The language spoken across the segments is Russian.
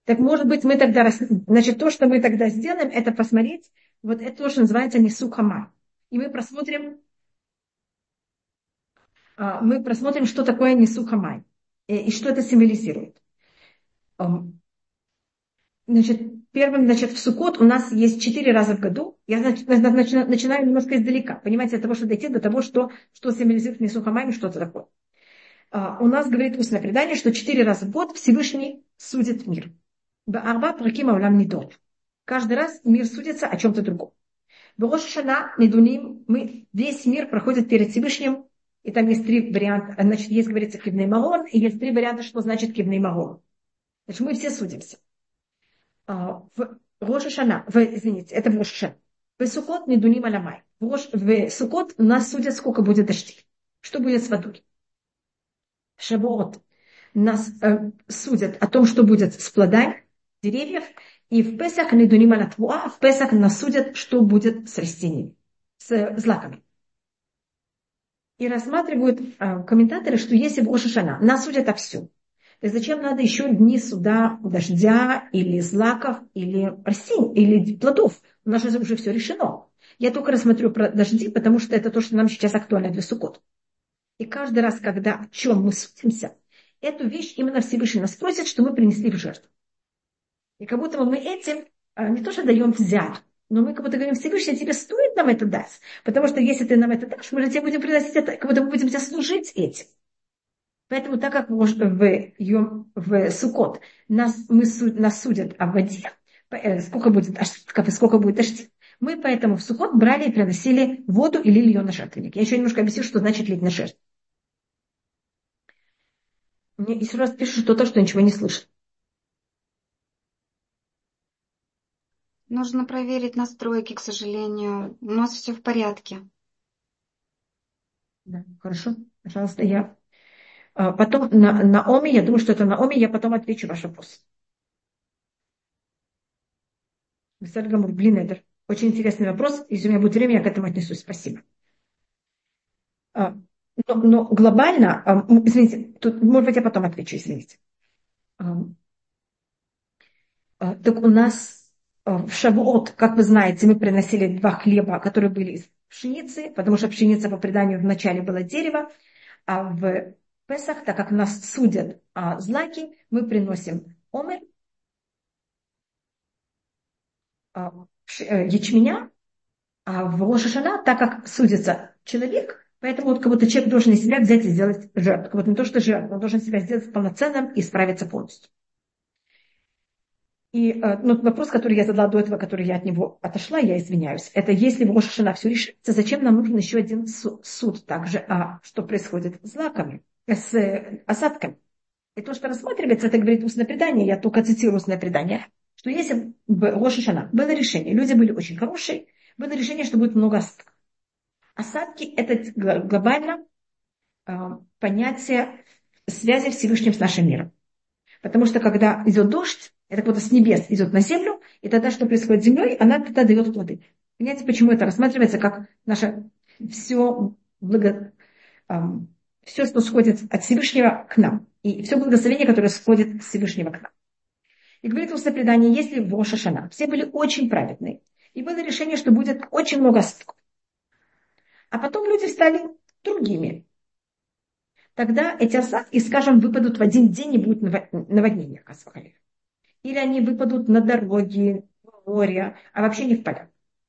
Так может быть, мы тогда, значит, то, что мы тогда сделаем, это посмотреть, вот это то, что называется несухама. И мы просмотрим, что такое несухамай, и что это символизирует. Значит, первым, значит, в Суккот у нас есть 4 раза в году. Я начинаю немножко издалека, понимаете, от того, что дойти до того, что символизирует несухамай, что это такое. У нас говорит устное предание, что 4 раза в год Всевышний судит мир. Баарба праким аулам нидон. Каждый раз мир судится о чем-то другом. В Рош ха-Шана недуним, весь мир проходит перед Всевышним, и там есть 3 варианта. Значит, есть, говорится, кивней марон, и есть 3 варианта, что значит кивней марон. Значит, мы все судимся. В Рош ха-Шана, извините, это в Рош ха-Шана. В Суккот недуним аламай. В Суккот нас судят, сколько будет дождей. Что будет с водой. Шавуот нас судят о том, что будет с плодами деревьев, и в Песах недуним алатвуа, в Песах нас судят, что будет с растениями, с злаками. И рассматривают комментаторы, что если в Рош ха-Шана нас судят о всем, то зачем надо еще дни суда дождя или злаков, или растений, или плодов? У нас же уже все решено. Я только рассмотрю про дожди, потому что это то, что нам сейчас актуально для Суккот. И каждый раз, когда о чем мы судимся, эту вещь именно Всевышний нас просит, что мы принесли в жертву. И как будто бы мы этим не то что даем взять, но мы как будто говорим: Всевышний, тебе стоит нам это дать. Потому что если ты нам это дашь, мы же тебе будем приносить это, как будто мы будем тебе служить этим. Поэтому так как в Суккот нас судят о воде, сколько будет осадков и сколько будет дождей, мы поэтому в Суккот брали и приносили воду и лили ее на жертвенник. Я еще немножко объясню, что значит лить на жертву. Мне еще раз пишут, что что ничего не слышит. Нужно проверить настройки, к сожалению. У нас все в порядке. Да, хорошо. Пожалуйста, я... Потом на Оми, я думаю, что это на Оми, я потом отвечу ваш вопрос. Блин, очень интересный вопрос. Если у меня будет время, я к этому отнесусь. Спасибо. Но глобально, извините, тут, может быть, я потом отвечу, извините. Так у нас в Шавуот, как вы знаете, мы приносили 2 хлеба, которые были из пшеницы, потому что пшеница по преданию вначале была дерево, а в Песах, так как нас судят злаки, мы приносим омер, ячменя, а в Рош ха-Шана, так как судится человек, поэтому вот как будто человек должен из себя взять и сделать жертву. Как будто не то, что жертву, он должен себя сделать полноценным и справиться полностью. И вопрос, который я задала до этого, который я от него отошла, я извиняюсь, это если в Рош ха-Шана все решится, зачем нам нужен еще один суд также, что происходит с злаками, с осадками. И то, что рассматривается, это говорит устное предание, я только цитирую устное предание, что если в Рош ха-Шана было решение, люди были очень хорошие, было решение, что будет много осадков. Осадки – это глобально понятие связи Всевышним с нашим миром. Потому что когда идет дождь, это как будто с небес идет на землю, и тогда что происходит с землей, она тогда дает плоды. Понимаете, почему это рассматривается как наше все все, что сходит от Всевышнего к нам. И все благословение, которое сходит от Всевышнего к нам. И говорит устное предание, если в Рош ха-Шана все были очень праведные, и было решение, что будет очень много осадков, а потом люди стали другими, тогда эти осадки, скажем, выпадут в один день и будет наводнение. Или они выпадут на дороги, в море, а вообще не в полях.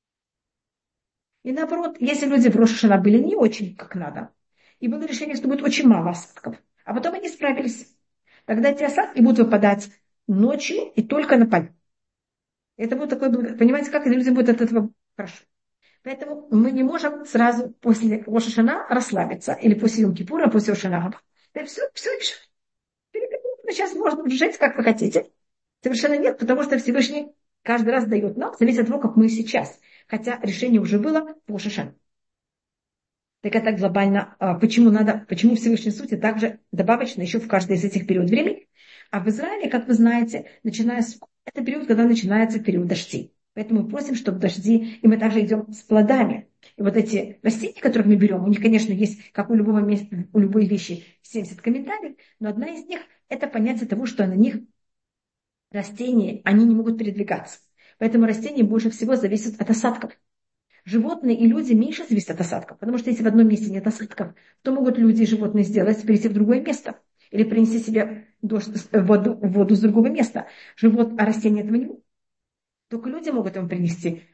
И наоборот, если люди в Рош ха-Шана были не очень как надо, и было решение, что будет очень мало осадков, а потом они справились, тогда эти осадки будут выпадать ночью и только на полях. Это будет такое, понимаете, как люди будут от этого хорошо. Поэтому мы не можем сразу после Рош ха-Шана расслабиться, или после Йом-Кипура, после Рош ха-Шана. Все решено. Сейчас можно жить, как вы хотите. Совершенно нет, потому что Всевышний каждый раз дает нам, зависит от того, как мы сейчас. Хотя решение уже было в Рош ха-Шана. Так это глобально, почему Всевышний судит также добавочно еще в каждый из этих периодов времени. А в Израиле, как вы знаете, это период, когда начинается период дождей. Поэтому мы просим, чтобы дожди, и мы также идем с плодами. И вот эти растения, которых мы берем, у них, конечно, есть, как у любого места, у любой вещи, 70 комментариев, но одна из них – это понятие того, что на них растения, они не могут передвигаться. Поэтому растения больше всего зависят от осадков. Животные и люди меньше зависят от осадков, потому что если в одном месте нет осадков, то могут люди и животные сделать, перейти в другое место или принести себе воду с другого места. А растения этого не могут. Только люди могут им принести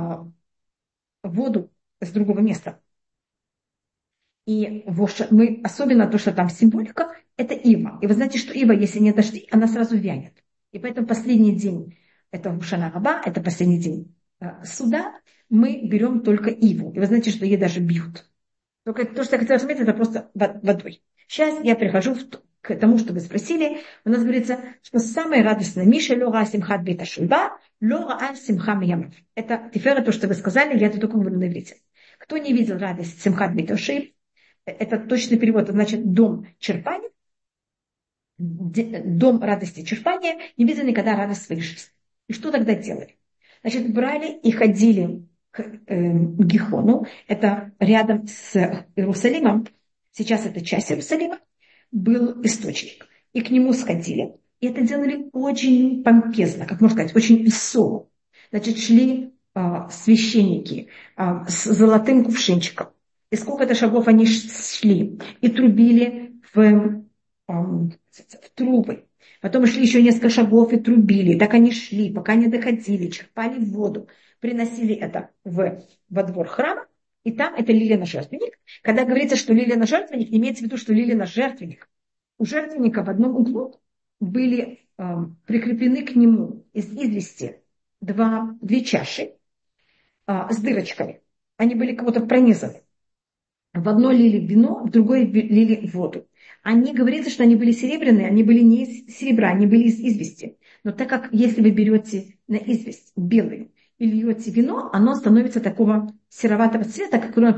воду с другого места. И мы, особенно то, что там символика, это ива. И вы знаете, что ива, если нет дождей, она сразу вянет. И поэтому последний день, это Шана Раба, это последний день суда, мы берем только иву. И вы знаете, что ей даже бьют. Только то, что я хотела заметить, это просто водой. Сейчас я прихожу к тому, что вы спросили. У нас говорится, что самое радостное Миша лора симхат бета шульба, лора аль симха миямав. Это тифера, то, что вы сказали, я это только говорю на иврите. Кто не видел радость симхат бета шульба, это точный перевод, это значит дом черпания, дом радости черпания, не видел никогда радость своей жизни. И что тогда делали? Значит, брали и ходили к Гихону, это рядом с Иерусалимом, сейчас это часть Иерусалима, был источник. И к нему сходили. И это делали очень помпезно, как можно сказать, очень весело. Значит, шли священники с золотым кувшинчиком. И сколько-то шагов они шли и трубили в трубы. Потом шли еще несколько шагов и трубили. Так они шли, пока не доходили, черпали воду, приносили это во двор храма. И там это лили на жертвенник. Когда говорится, что лили на жертвенник, не имеется в виду, что лили на жертвенник. У жертвенника в одном углу были прикреплены к нему из извести две чаши с дырочками. Они были кого-то пронизаны. В одной лили вино, в другой лили воду. Они говорится, что они были серебряные, они были не из серебра, они были из извести. Но так как если вы берете на известь белый и льете вино, оно становится такого сероватого цвета, который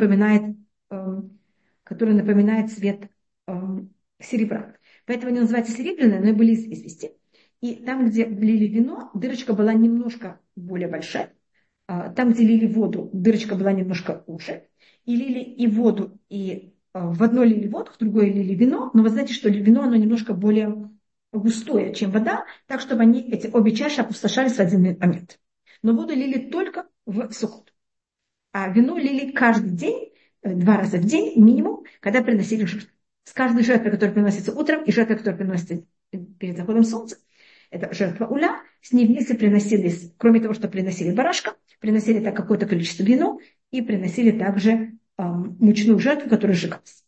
напоминает цвет серебра. Поэтому они называются серебряные, но были из извести. И там, где лили вино, дырочка была немножко более большая. Там, где лили воду, дырочка была немножко уже. И лили и воду, и в одной лили воду, в другой лили вино. Но вы знаете, что вино, оно немножко более густое, чем вода, так, чтобы эти обе чаши опустошались в один момент. Но воду лили только в Суккот. А вино лили каждый день, 2 раза в день минимум, когда приносили жертву. С каждой жертвой, которая приносится утром, и жертвой, которая приносится перед заходом солнца, это жертва уля, с ней вместе приносились, кроме того, что приносили барашка, приносили так какое-то количество вина и приносили также мучную жертву, которая сжигалась.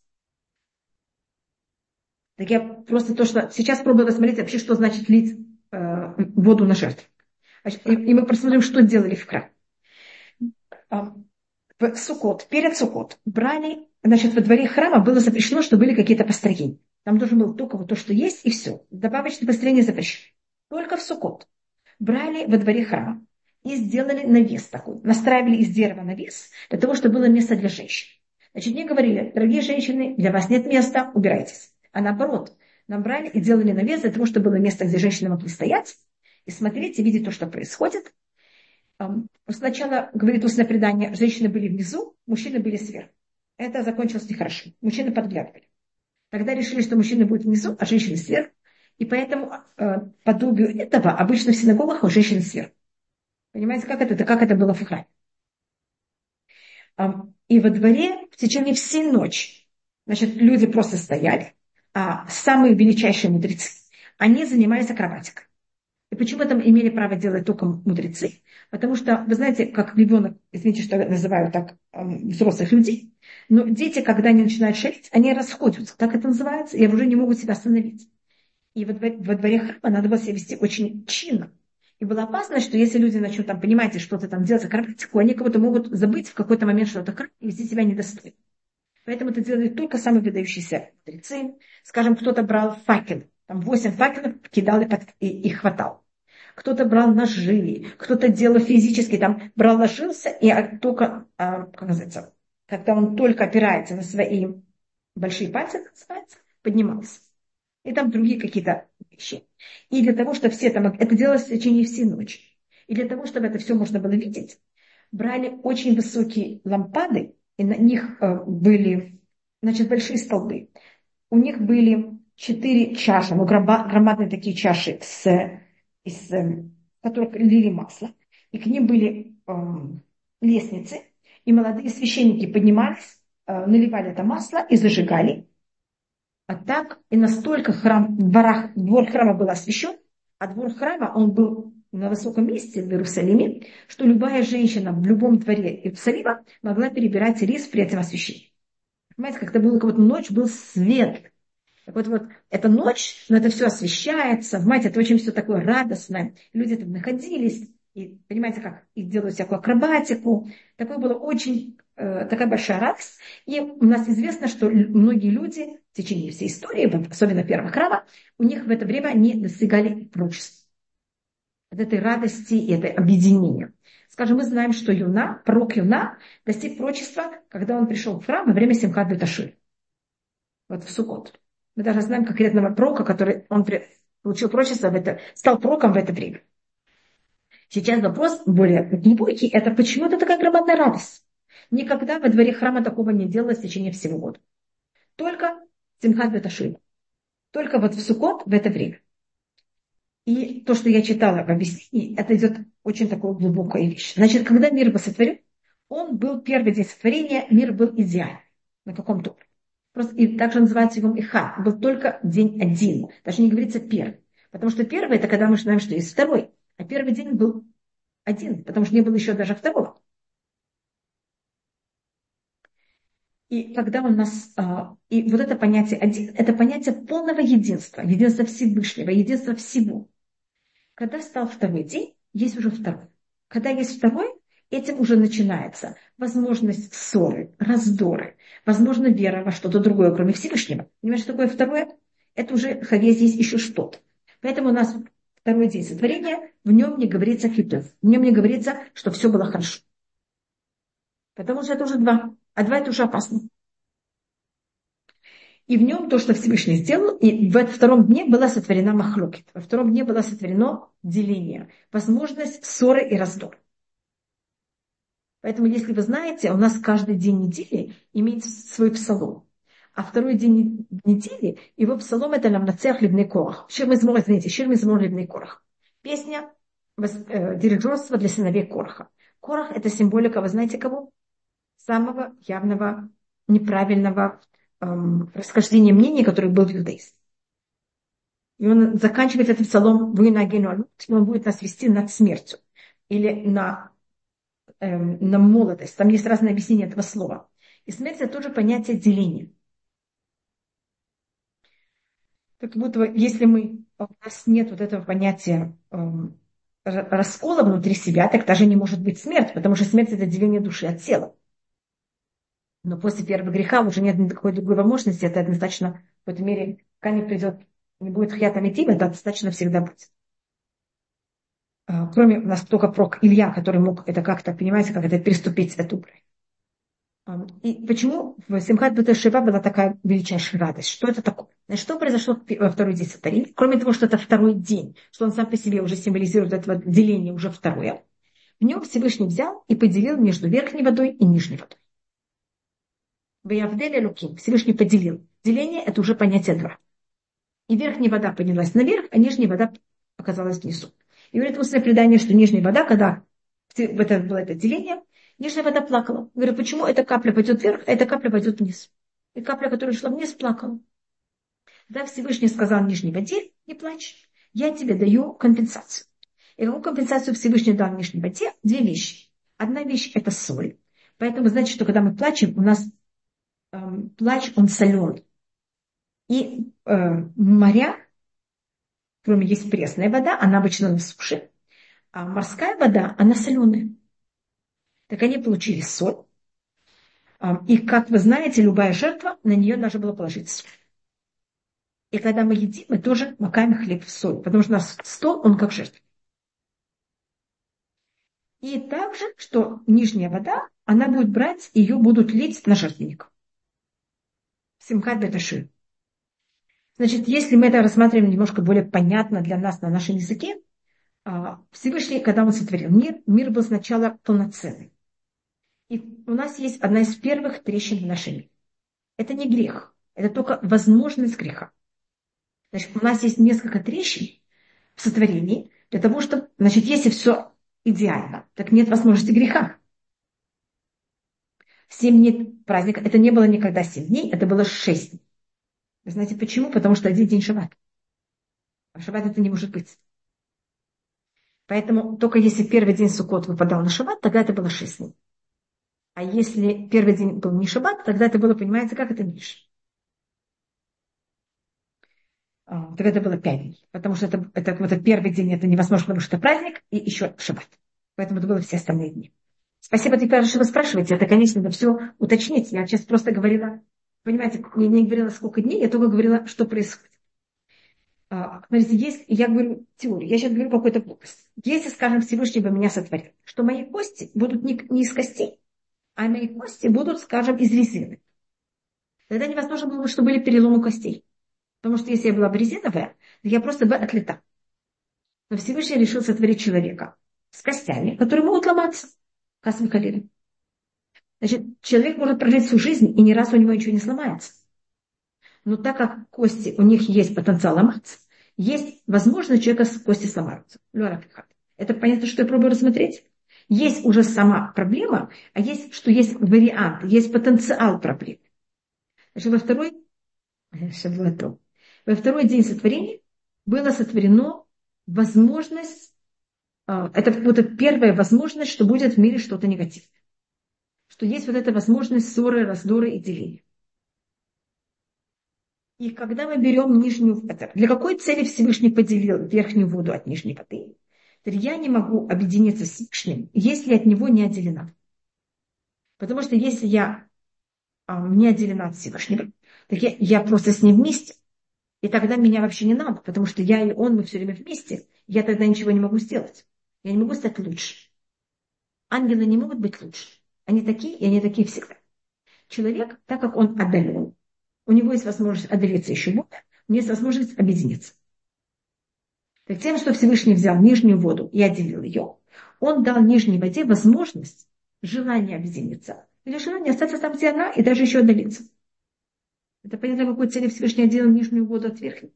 Так я просто то, что сейчас пробую рассмотреть вообще, что значит лить воду на жертву. И мы посмотрим, что делали в храме. В Суккот, перед Суккот брали, значит, во дворе храма было запрещено, что были какие-то построения. Там должен был только вот то, что есть, и все. Добавочные построения запрещены. Только в Суккот брали во дворе храма и сделали навес такой. Настраивали из дерева навес для того, чтобы было место для женщин. Значит, мне говорили, дорогие женщины, для вас нет места, убирайтесь. А наоборот, нам брали и делали навес для того, чтобы было место, где женщины могли стоять и смотреть, и видеть то, что происходит. Сначала, говорит устное предание, женщины были внизу, мужчины были сверху. Это закончилось нехорошо. Мужчины подглядывали. Тогда решили, что мужчины будут внизу, а женщины сверху. И поэтому подобию этого обычно в синагогах у женщин сверху. Понимаете, как это? Это как это было в храме. И во дворе в течение всей ночи, значит, люди просто стояли, а самые величайшие мудрецы, они занимались акробатикой. И почему там имели право делать только мудрецы? Потому что, вы знаете, как ребенок, извините, что я называю так взрослых людей, но дети, когда они начинают шалить, они расходятся, так это называется, и уже не могут себя остановить. И во дворе храма надо было себя вести очень чинно. И было опасно, что если люди начнут там, понимаете, что-то там делать акробатику, они кого-то могут забыть в какой-то момент, что это храм, и вести себя недостойно. Поэтому это делали только самые выдающиеся мудрецы. Скажем, кто-то брал факел, там 8 факелов кидал и хватал. Кто-то брал ножи, кто-то делал физически, там брал, ложился, и только, как называется, когда он только опирается на свои большие пальцы, называется, поднимался. И там другие какие-то вещи. И для того, чтобы все там, это делалось в течение всей ночи. И для того, чтобы это все можно было видеть, брали очень высокие лампады, и на них были, значит, большие столбы. У них были 4 чаши, громадные такие чаши с в которых лили масло, и к ним были лестницы, и молодые священники поднимались, наливали это масло и зажигали. А так и настолько двор храма был освящен, а двор храма, он был на высоком месте в Иерусалиме, что любая женщина в любом дворе Иерусалима могла перебирать рис при этом освящении. Понимаете, как-то было, как будто ночь был свет. Так вот, эта ночь, но это все освещается, понимаете, это очень все такое радостное. Люди там находились, и понимаете, как и делают всякую акробатику. Такое было очень, такая большая радость. И у нас известно, что многие люди в течение всей истории, особенно первого храма, у них в это время они достигали пророчества. От этой радости и этой объединения. Скажем, мы знаем, что пророк Юна, достиг пророчества, когда он пришел в храм во время Симхат бет Ашир. Вот в Суккот. Мы даже знаем конкретного пророка, который он получил пророчество, стал пророком в это время. Сейчас вопрос более глубокий, это почему это такая громадная радость? Никогда во дворе храма такого не делалось в течение всего года. Только Симхат бет Ашир. Только вот в Суккот в это время. И то, что я читала в объяснении, это идет очень такая глубокая вещь. Значит, когда мир был сотворен, он был первый день сотворения, мир был идеален на каком-то уровне. Просто, и также называется его Ихад, был только день один, даже не говорится первый. Потому что первый это когда мы знаем, что есть второй, а первый день был один, потому что не было еще даже второго. И когда у нас, и вот это понятие один, это понятие полного единства, единства Всевышнего, единства всего. Когда стал второй день, есть уже второй. Когда есть второй, этим уже начинается возможность ссоры, раздоры, возможно, вера во что-то другое, кроме Всевышнего. Понимаете, что такое второе? Это уже, хотя здесь еще что-то. Поэтому у нас второй день сотворения, в нем не говорится хитов, в нем не говорится, что все было хорошо. Потому что это уже два, а два это уже опасно. И в нем то, что Всевышний сделал, и в этом втором дне была сотворена махлокит. Во втором дне было сотворено деление, возможность ссоры и раздора. Поэтому, если вы знаете, у нас каждый день недели имеет свой псалом. А второй день недели, его псалом это «Ламнацех либней корах». Шир мизмор либней корах. Песня дирижерства для сыновей Кораха. Корах это символика, вы знаете кого? Самого явного, неправильного расхождения мнений, которое было в иудаизме. И он заканчивает этот псалом он будет нас вести над смертью или на молодость. Там есть разные объяснения этого слова. И смерть это тоже понятие деления. Как будто если у нас нет вот этого понятия раскола внутри себя, так даже не может быть смерть, потому что смерть это деление души от тела. Но после первого греха уже нет никакой другой возможности, это однозначно в этой мере, пока не придет, не будет хьята митим, это достаточно всегда будет. Кроме у нас только пророк Илья, который мог это как-то, понимаете, как это переступить эту грань. И почему в Симхат бет Шива была такая величайшая радость? Что это такое? Значит, что произошло во второй день сотворения? Кроме того, что это второй день, что он сам по себе уже символизирует этого деления уже второе. В нем Всевышний взял и поделил между верхней водой и нижней водой. Всевышний поделил. Деление это уже понятие два. И верхняя вода поднялась наверх, а нижняя вода оказалась внизу. И говорит устное предание, что нижняя вода, когда это было это деление, нижняя вода плакала. Говорю, почему эта капля пойдет вверх, а эта капля пойдет вниз? И капля, которая шла вниз, плакала. Да, Всевышний сказал нижней воде, не плачь, я тебе даю компенсацию. И какую компенсацию Всевышний дал нижней воде? Две вещи. Одна вещь это соль. Поэтому значит, что когда мы плачем, у нас плач, он соленый. И моря, кроме есть пресная вода, она обычно на суше, а морская вода, она соленая. Так они получили соль. И, как вы знаете, любая жертва, на нее должна была положить соль. И когда мы едим, мы тоже макаем хлеб в соль, потому что у нас стол, он как жертва. И также, что нижняя вода, она будет брать, ее будут лить на жертвенник. Симхат бет Ашир. Значит, если мы это рассматриваем немножко более понятно для нас на нашем языке, Всевышний, когда он сотворил мир был сначала полноценный. И у нас есть одна из первых трещин в нашем мире. Это не грех, это только возможность греха. Значит, у нас есть несколько трещин в сотворении, Для того, чтобы, значит, если все идеально, так нет возможности греха. 7 дней праздника, это не было никогда 7 дней, это было 6 дней. Вы знаете почему? Потому что один день шаббат. А шаббат это не может быть. Поэтому только если первый день Суккот выпадал на шаббат, тогда это было 6 дней. А если первый день был не шаббат, тогда это было, понимаете, как это меньше. Тогда это было 5 дней. Потому что это первый день, это невозможно, потому что это праздник, и еще шаббат. Поэтому это было все остальные дни. Спасибо, теперь, что вы спрашиваете. Это, конечно, надо все уточнить. Я сейчас просто говорила, понимаете, я не говорила, сколько дней, я только говорила, что происходит. Смотрите, я говорю теорию, я сейчас говорю какую-то глупость. Если, скажем, Всевышний бы меня сотворил, что мои кости будут не из костей, а мои кости будут, скажем, из резины. Тогда невозможно было бы, что были переломы костей. Потому что если я была бы резиновая, то я просто бы отлетала. Но Всевышний решил сотворить человека с костями, которые могут ломаться. Касм Халиль. Значит, человек может прожить всю жизнь, и ни разу у него ничего не сломается. Но так как кости, у них есть потенциал ломаться, есть возможность, у человека кости сломаются. Это понятно, что я пробую рассмотреть. Есть уже сама проблема, а есть, что есть вариант, есть потенциал проблемы. Значит, во второй день сотворения было сотворено возможность, это вот первая возможность, что будет в мире что-то негативное. Что есть вот эта возможность ссоры, раздора и деления. И когда мы берем нижнюю, для какой цели Всевышний поделил верхнюю воду от нижней воды? Я не могу объединиться с Всевышним, если от него не отделена. Потому что если я не отделена от Всевышнего, так я просто с ним вместе. И тогда меня вообще не надо, потому что я и он, мы все время вместе. Я тогда ничего не могу сделать. Я не могу стать лучше. Ангелы не могут быть лучше. Они такие, и они такие всегда. Человек, так как он отдален, у него есть возможность отдалиться еще больше, у него есть возможность объединиться. Так тем, что Всевышний взял нижнюю воду и отделил ее, он дал нижней воде возможность, желание объединиться, или желание остаться там, где она, и даже еще отдалиться. Это понятно, какой цели Всевышний отделил нижнюю воду от верхней.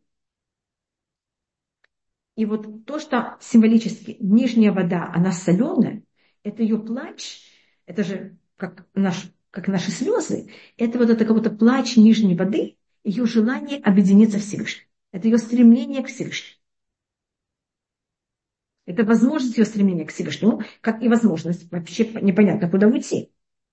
И вот то, что символически нижняя вода, она соленая, это ее плач, это же как наши слезы, это вот это как-то плач нижней воды, ее желание объединиться в Всевышнем. Это ее стремление к Всевышнему. Это возможность ее стремления к Всевышнему, как и возможность вообще непонятно куда уйти.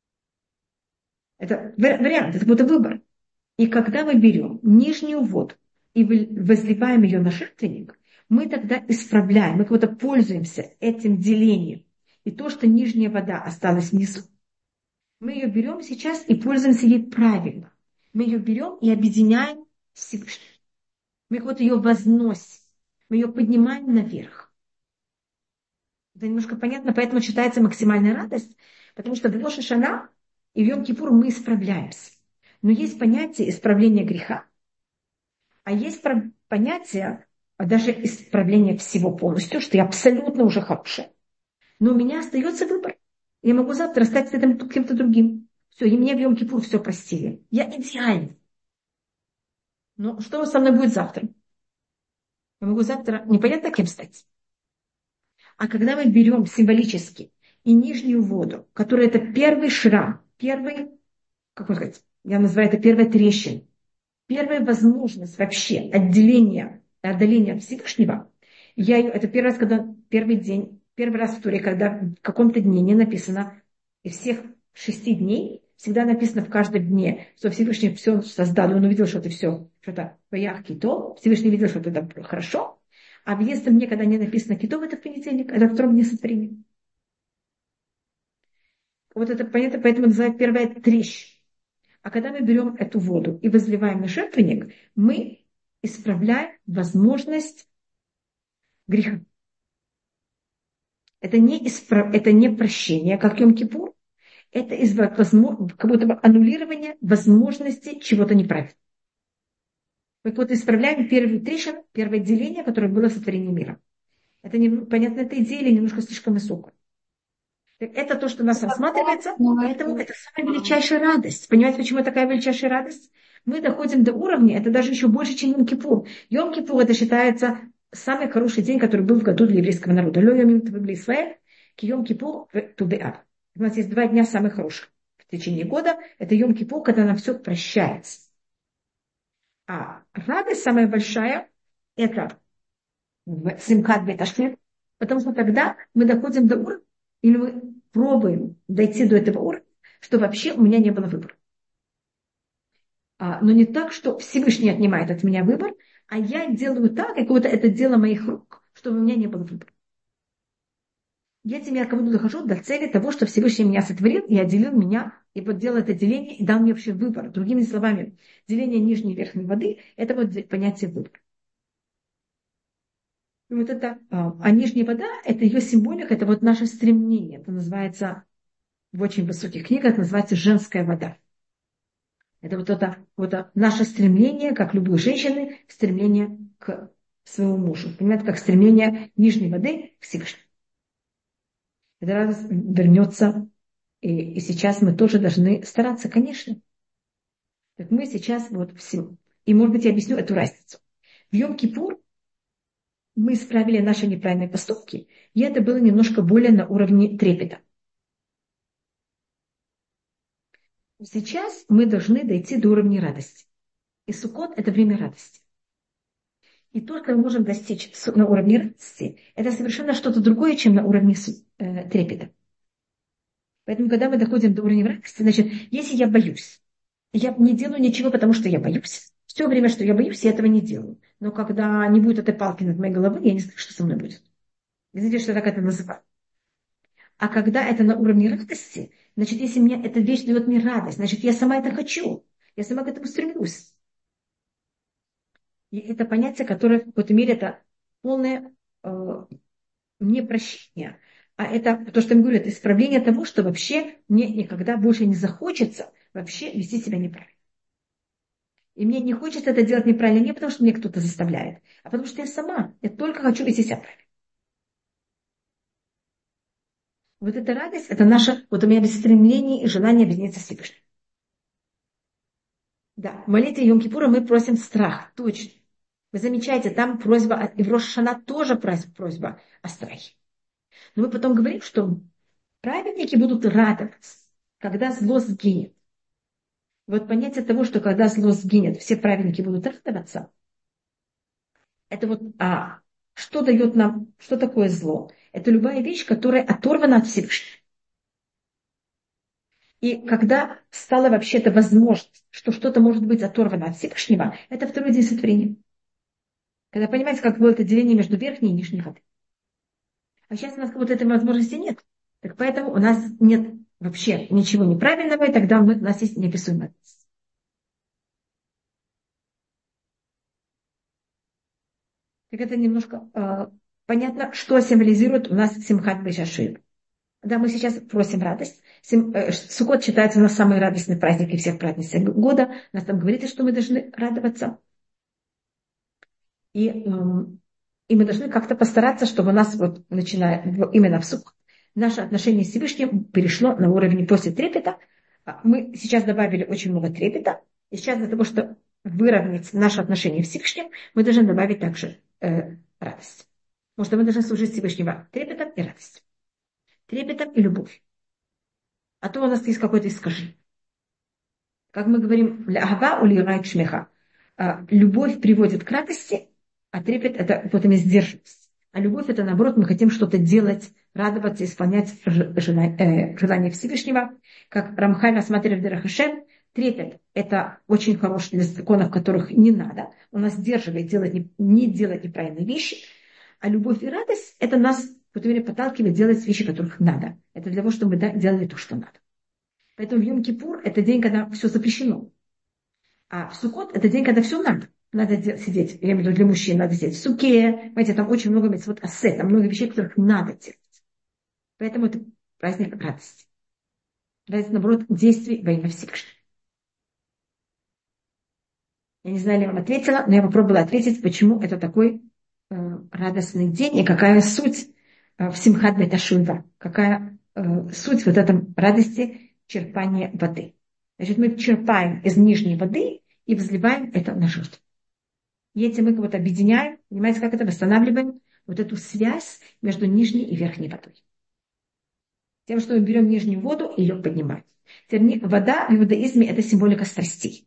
Это вариант, это будто выбор. И когда мы берем нижнюю воду и возливаем ее на жертвенник, мы тогда исправляем, мы как-то пользуемся этим делением. И то, что нижняя вода осталась внизу, мы ее берем сейчас и пользуемся ей правильно. Мы ее берем и объединяем с Всевышним. Мы вот ее возносим, мы ее поднимаем наверх. Это немножко понятно, поэтому читается максимальная радость, потому что в Рош ха-Шана и в Йом-Кипур мы исправляемся. Но есть понятие исправления греха, а есть понятие даже исправления всего полностью, что я абсолютно уже хорошая. Но у меня остается выбор. Я могу завтра стать кем-то другим. Все, и мне в Йом-Кипур все простили. Я идеальна. Но что со мной будет завтра? Я могу завтра непонятно кем стать. А когда мы берем символически и нижнюю воду, которая это первый шрам, первый, как можно сказать, я называю это первая трещина, первая возможность вообще отдаления от Всевышнего, это первый раз, когда первый раз в Туре, когда в каком-то дне не написано, из всех 6 дней, всегда написано в каждом дне, что Всевышний все создал, он увидел, что это все, что-то поях кито, Всевышний видел, что это хорошо, а в единственном дне, когда не написано китов, это в понедельник, это в втором дне сотворения. Вот это понятно, поэтому называют первая трещина. А когда мы берем эту воду и возливаем на жертвенник, мы исправляем возможность греха. Это не прощение, как Йом-Кипур, это как будто бы аннулирование возможности чего-то неправильного. Мы вот исправляем первую трещину, первое деление, которое было в сотворении мира. Это понятно, эта идея или немножко слишком высокая. Это то, что у нас рассматривается, поэтому это самая величайшая радость. Понимаете, почему такая величайшая радость? Мы доходим до уровня, это даже еще больше, чем Йом-Кипур. Йом-Кипур это считается самый хороший день, который был в году для еврейского народа. Ло йом Исраэль, ки йом Кипур ту беав. У нас есть 2 дня самых хороших в течение года. Это йом Кипур, когда нам все прощается. А радость самая большая – это Симхат бейт Ашмит, потому что тогда мы доходим до уровня, или мы пробуем дойти до этого уровня, что вообще у меня не было выбора. Но не так, что Всевышний отнимает от меня выбор, а я делаю так, как будто это дело моих рук, чтобы у меня не было выбора. Я этим ярко дохожу до цели того, что Всевышний меня сотворил и отделил меня, и вот делал это деление, и дал мне вообще выбор. Другими словами, деление нижней и верхней воды – это вот понятие выбора. И вот это, а нижняя вода – это ее символика, это вот наше стремление. Это называется, в очень высоких книгах, называется женская вода. Это вот наше стремление, как любой женщины, стремление к своему мужу. Понимаете, как стремление нижней воды к Всевышнему. Это радость вернется, и сейчас мы тоже должны стараться, конечно. Так мы сейчас вот все. И, может быть, я объясню эту разницу. В Йом-Кипур мы исправили наши неправильные поступки, и это было немножко более на уровне трепета. Сейчас мы должны дойти до уровня радости. И Суккот – это время радости. И то, что мы можем достичь на уровне радости, это совершенно что-то другое, чем на уровне трепета. Поэтому, когда мы доходим до уровня радости, значит, если я боюсь, я не делаю ничего, потому что я боюсь. Все время, что я боюсь, я этого не делаю. Но когда не будет этой палки над моей головой, я не знаю, что со мной будет. Вы знаете, что так это называют? А когда это на уровне радости, значит, если мне эта вещь дает мне радость, значит, я сама это хочу. Я сама к этому стремлюсь. И это понятие, которое в какой-то мере это полное не прощение, а это то, что я говорю, это исправление того, что вообще мне никогда больше не захочется вообще вести себя неправильно. И мне не хочется это делать неправильно не потому, что мне кто-то заставляет, а потому что я сама, я только хочу вести себя правильно. Вот эта радость, это наше, вот у меня есть стремление и желание объединиться с Всевышним. Да, в молитве Йом-Кипура мы просим страх, точно. Вы замечаете, там просьба, и в Рош ха-Шана тоже просьба о страхе. Но мы потом говорим, что праведники будут радоваться, когда зло сгинет. Вот понятие того, что когда зло сгинет, все праведники будут радоваться, это вот, что дает нам, что такое зло? Это любая вещь, которая оторвана от Всевышнего. И когда стало вообще-то возможность, что что-то может быть оторвано от Всевышнего, это второй день сотворения. Когда понимаете, как было это деление между верхней и нижней водой. А сейчас у нас как будто этой возможности нет. Так поэтому у нас нет вообще ничего неправильного, и тогда у нас есть неописуемая радость. Так это немножко понятно, что символизирует у нас Симхат Бейт-Шашуим. Да, мы сейчас просим радость. Суккот считается у нас самый радостный праздник из всех праздников года. Нас там говорится, что мы должны радоваться. И мы должны как-то постараться, чтобы у нас, вот, начиная именно в Суккот, наше отношение с Всевышним перешло на уровень после трепета. Мы сейчас добавили очень много трепета. И сейчас для того, чтобы выровнять наше отношение с Всевышним, мы должны добавить также радость. Потому что мы должны служить Всевышнего трепетом и радостью. Трепетом и любовью. А то у нас есть какое-то искажение. Как мы говорим, любовь приводит к радости, а трепет – это вот именно сдержанность. А любовь – это, наоборот, мы хотим что-то делать, радоваться, исполнять желание Всевышнего. Как Рамхаль рассматривает в Дерах ха-Шем, трепет – это очень хороший для законов, которых не надо. Он нас сдерживает не делать неправильные вещи. А любовь и радость – это нас, вот именно, подталкивает делать вещи, которых надо. Это для того, чтобы мы делали то, что надо. Поэтому в Йом-Кипур – это день, когда все запрещено. А в Суккот – это день, когда все надо. Надо сидеть, я имею в виду для мужчин, надо сидеть в суке. Понимаете, там очень много мицвот асе, там много вещей, которых надо делать. Поэтому это праздник радости. Радость, наоборот, действий во имя Всевышнего. Я не знаю, ли я вам ответила, но я попробовала ответить, почему это такой радостный день и какая суть в Симхат бейт Ашуива, какая суть вот этом радости черпания воды. Значит, мы черпаем из нижней воды и взливаем это на жертву. И этим мы кого-то объединяем, понимаете, как это восстанавливаем вот эту связь между нижней и верхней водой. Тем, что мы берем нижнюю воду и ее поднимаем. Вода в иудаизме – это символика страстей.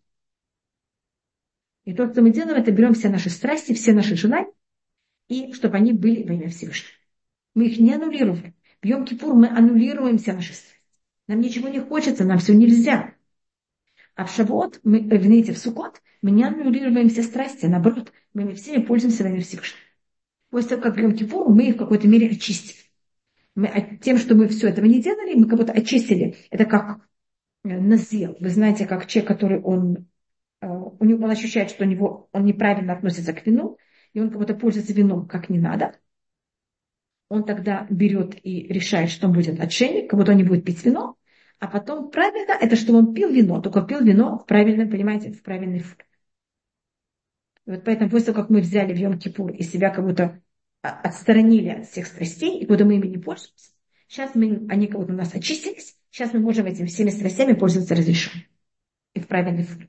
И то, что мы делаем, это берем все наши страсти, все наши желания, и чтобы они были во имя Всевышнего. Мы их не аннулируем. В Йом-Кипур мы аннулируем все наши страсти. Нам ничего не хочется, нам все нельзя. А в Шавуот, в Суккот, мы не аннулируем все страсти, наоборот, мы всеми пользуемся во имя Всевышнего. После того, как в Йом-Кипур, мы их в какой-то мере очистили. Тем, что мы все этого не делали, мы как будто очистили. Это как назил. Вы знаете, как человек, который он ощущает, что он неправильно относится к вину, и он как будто пользуется вином как не надо. Он тогда берет и решает, что он будет отшельник, как будто он не будет пить вино. А потом правильно, это что он пил вино, только пил вино в правильном, понимаете, в правильной форме. И вот поэтому после того, как мы взяли в Йом-Кипур и себя как будто отстранили от всех страстей, и куда мы ими не пользуемся, сейчас они как будто у нас очистились, сейчас мы можем этими всеми страстями пользоваться разрешенным и в правильной форме.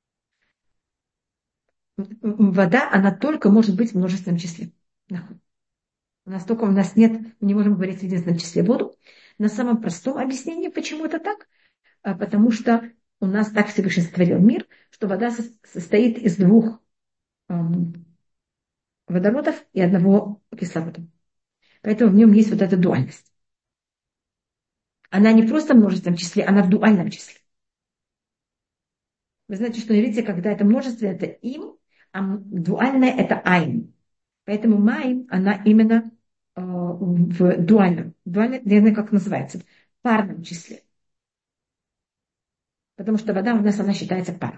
Вода, она только может быть в множественном числе. У нас нет, мы не можем говорить в единственном числе воду. На самом простом объяснении, почему это так, потому что у нас так Всевышний сотворил мир, что вода состоит из двух водородов и одного кислорода. Поэтому в нем есть вот эта дуальность. Она не просто в множественном числе, она в дуальном числе. Вы знаете, что видите, когда это множество, это им, а дуальное это айн. Поэтому майм, она именно в дуальном. Дуальное, я знаю, как называется, в парном числе. Потому что вода у нас, она считается паром.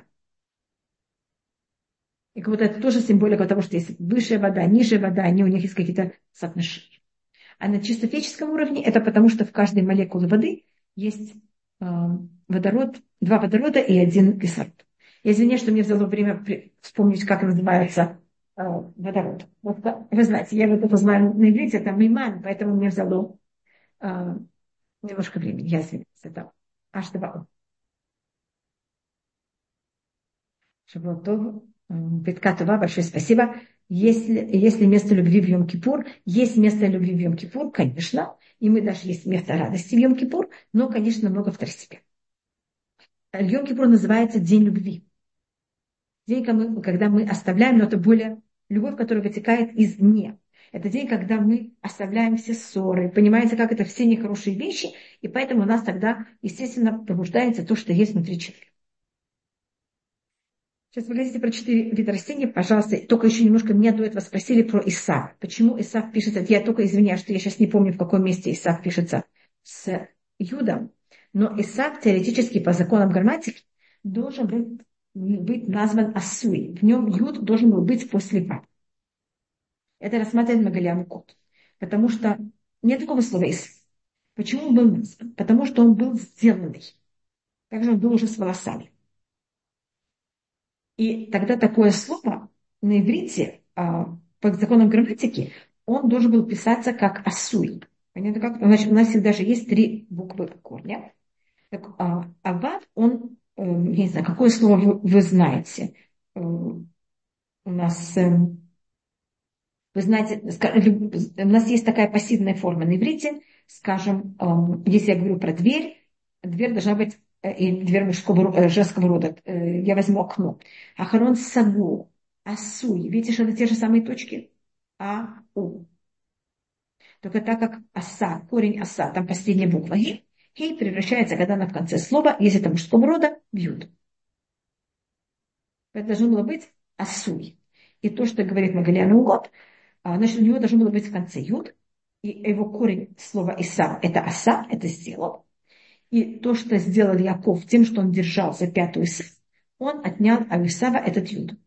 И как будто это тоже символика того, что есть высшая вода, низшая вода, у них есть какие-то соотношения. А на чисто физическом уровне это потому, что в каждой молекуле воды есть водород, два водорода и один кислород. Я извиняюсь, что мне взяло время вспомнить, как называется водород. Вот, вы знаете, я вот это знаю на иврите, это миман, поэтому мне взяло немножко времени. Я извиняюсь. Это H2O. Шавуатов, Беткатова, большое спасибо. Если место любви в Йом-Кипур, есть место любви в Йом-Кипур, конечно, и мы даже есть место радости в Йом-Кипур, но, конечно, много второстепенно. Йом-Кипур называется День любви. День, когда мы оставляем, но это более любовь, которая вытекает извне. Это день, когда мы оставляем все ссоры, понимаете, как это все нехорошие вещи, и поэтому у нас тогда, естественно, пробуждается то, что есть внутри человека. Сейчас вы говорите про 4 вида растений, пожалуйста, только еще немножко меня до этого спросили про Исав. Почему Исав пишется, я только извиняюсь, что я сейчас не помню, в каком месте Исав пишется с Юдом, но Исав теоретически по законам грамматики должен быть назван Асуй. В нем Юд должен был быть после Вав. Это рассматривает Магалиан Кот. Потому что нет такого слова Исав. Почему он был назван? Потому что он был сделанный. Также он был уже с волосами. И тогда такое слово на иврите, по законам грамматики, он должен был писаться как асуй. Понятно как? Значит, у нас всегда же есть 3 буквы корня. Так, вав, он, я не знаю, какое слово вы знаете. У нас, вы знаете, у нас есть такая пассивная форма на иврите. Скажем, если я говорю про дверь, дверь должна быть и дверь женского рода. Я возьму окно. Ахарон сагу, асуй. Видите, что это те же самые точки? А-у. Только так как аса, корень аса, там последняя буква хей, хей превращается, когда она в конце слова, если это мужского рода, бьют. Это должно было быть асуй. И то, что говорит Магалиан Угод, значит, у него должно было быть в конце юд. И его корень слова Исав, это аса, это сделал. И то, что сделал Яков тем, что он держал за пятую Исав, он отнял от Исава этот юд.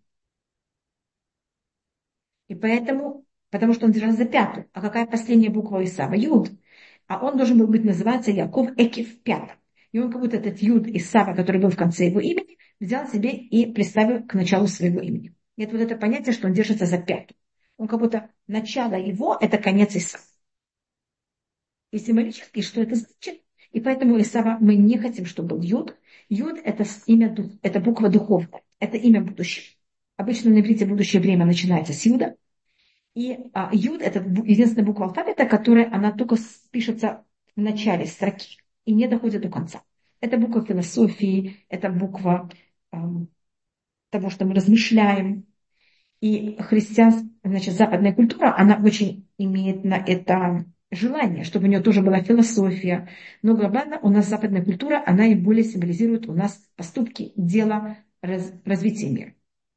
И поэтому, потому что он держал за пятую. А какая последняя буква Исава? Юд. А он должен был быть называться Яков Экив пятым. И он как будто этот юд Исава, который был в конце его имени, взял себе и приставил к началу своего имени. И это вот это понятие, что он держится за пятую. Он как будто начало его – это конец Исава. И символически, что это значит? И поэтому Исава мы не хотим, чтобы был Юд. Юд – это имя, это буква духовная, это имя будущего. Обычно на иврите будущее время начинается с юда. И юд — это единственная буква алфавита, которая она только пишется в начале строки и не доходит до конца. Это буква философии, это буква того, что мы размышляем. И значит, западная культура, она очень имеет на это желание, чтобы у нее тоже была философия. Но глобально у нас западная культура, она и более символизирует у нас поступки, дело, развитие мира.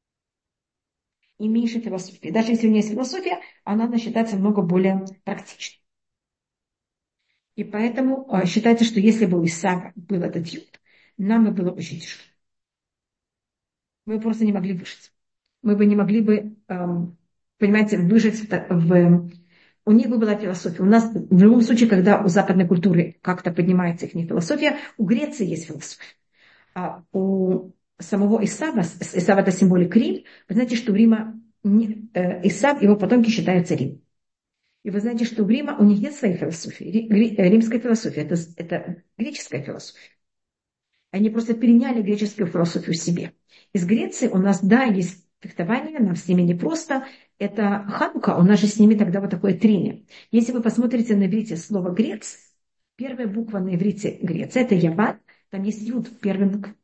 И меньше философии. Даже если у нее есть философия, она считается много более практичной. И поэтому считается, что если бы у Исаака был этот юд, нам бы было очень тяжело. Мы просто не могли выжить. Мы бы не могли бы, понимаете, выжить У них бы была философия. У нас, в любом случае, когда у западной культуры как-то поднимается их философия, у Греции есть философия. А у самого Исава, Исав — это символик Рим, вы знаете, что у Рима Исав, его потомки считаются Рим. И вы знаете, что у Рима у них нет своей философии. Римская философия — это греческая философия. Они просто переняли греческую философию себе. Из Греции у нас, да, есть фехтование, нам с ними непросто. Это Ханука, у нас же с ними тогда вот такое трение. Если вы посмотрите на иврите слово «грец», первая буква на иврите Греция — это Яват, там есть юд в первой букве.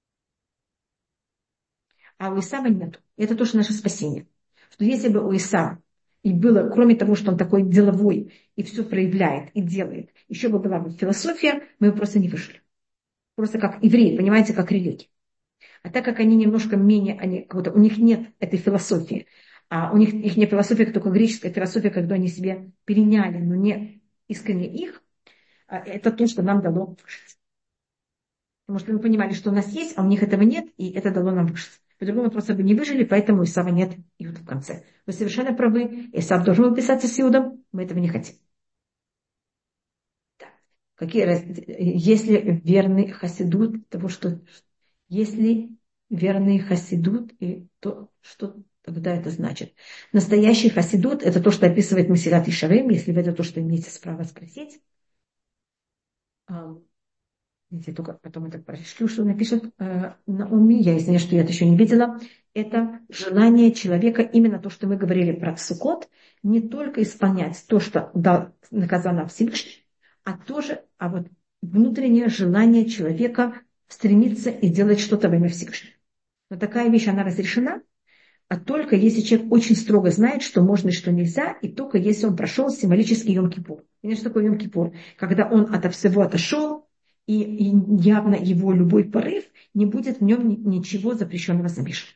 А у Исава нет. Это тоже наше спасение. Что если бы у Исава и было, кроме того, что он такой деловой и все проявляет и делает, еще бы была бы философия, мы бы просто не вышли. Просто как евреи, понимаете, как религия. А так как они немножко менее, у них нет этой философии, а у них их не философия, только греческая философия, когда они себе переняли, но не искренне их, это то, что нам дало выжить. Потому что мы понимали, что у нас есть, а у них этого нет, и это дало нам выжить. По-другому просто бы не выжили, поэтому Исава нет Иуда в конце. Вы совершенно правы, Исав должен был писаться с Иудом, мы этого не хотим. Если верный хасидут, того, что если верный хасидут, и то, что тогда это значит? Настоящий хасидут — это то, что описывает Месилат Ишарим, если вы это то, что имеете справа спросить. Я только потом это пришлю, что напишет Науми. Я извиняюсь, что я это еще не видела. Это желание человека, именно то, что мы говорили про Суккот, не только исполнять то, что наказано Всевышний, а вот внутреннее желание человека стремиться и делать что-то во имя Всевышнего. Но такая вещь, она разрешена, а только если человек очень строго знает, что можно и что нельзя, и только если он прошел символический Йом-Кипур. Понимаете, что такое Йом-Кипур? Когда он ото всего отошел, и явно его любой порыв, не будет в нем ничего запрещенного замешанного.